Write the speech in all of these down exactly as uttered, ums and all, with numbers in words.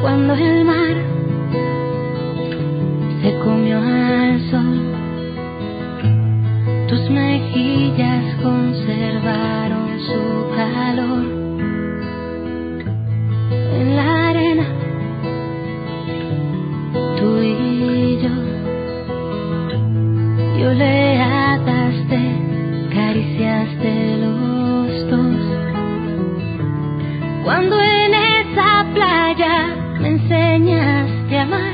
cuando el mar se comió al sol, tus mejillas conservaron su calor. En la arena, tú y yo, y oleadas de caricias de los dos. Cuando en esa playa me enseñaste a amar,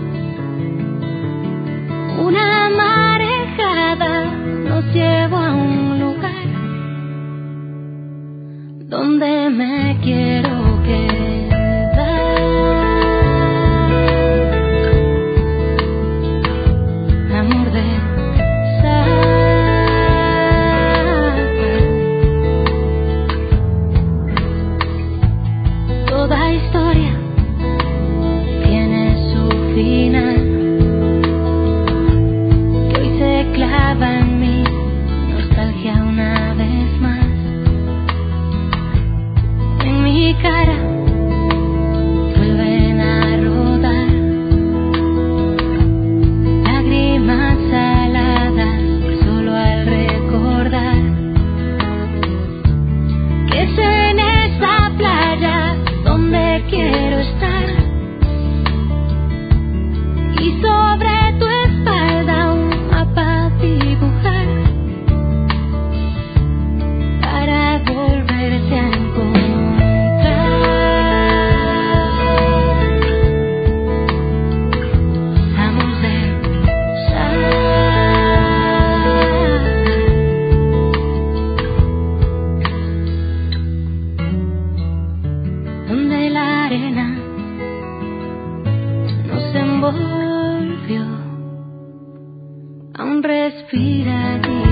una marejada nos llevó a un lugar donde me quiero quedar. Amor de sal, toda historia tiene su final, que hoy se clava en mi nostalgia una vez más. En mi cara vuelven a rodar lágrimas saladas solo al recordar que es en esa playa donde quiero estar, y sobre tu espalda un mapa dibujar para volverte a encontrar. Amor de sal, donde la arena nos envolvió, aún respira allí.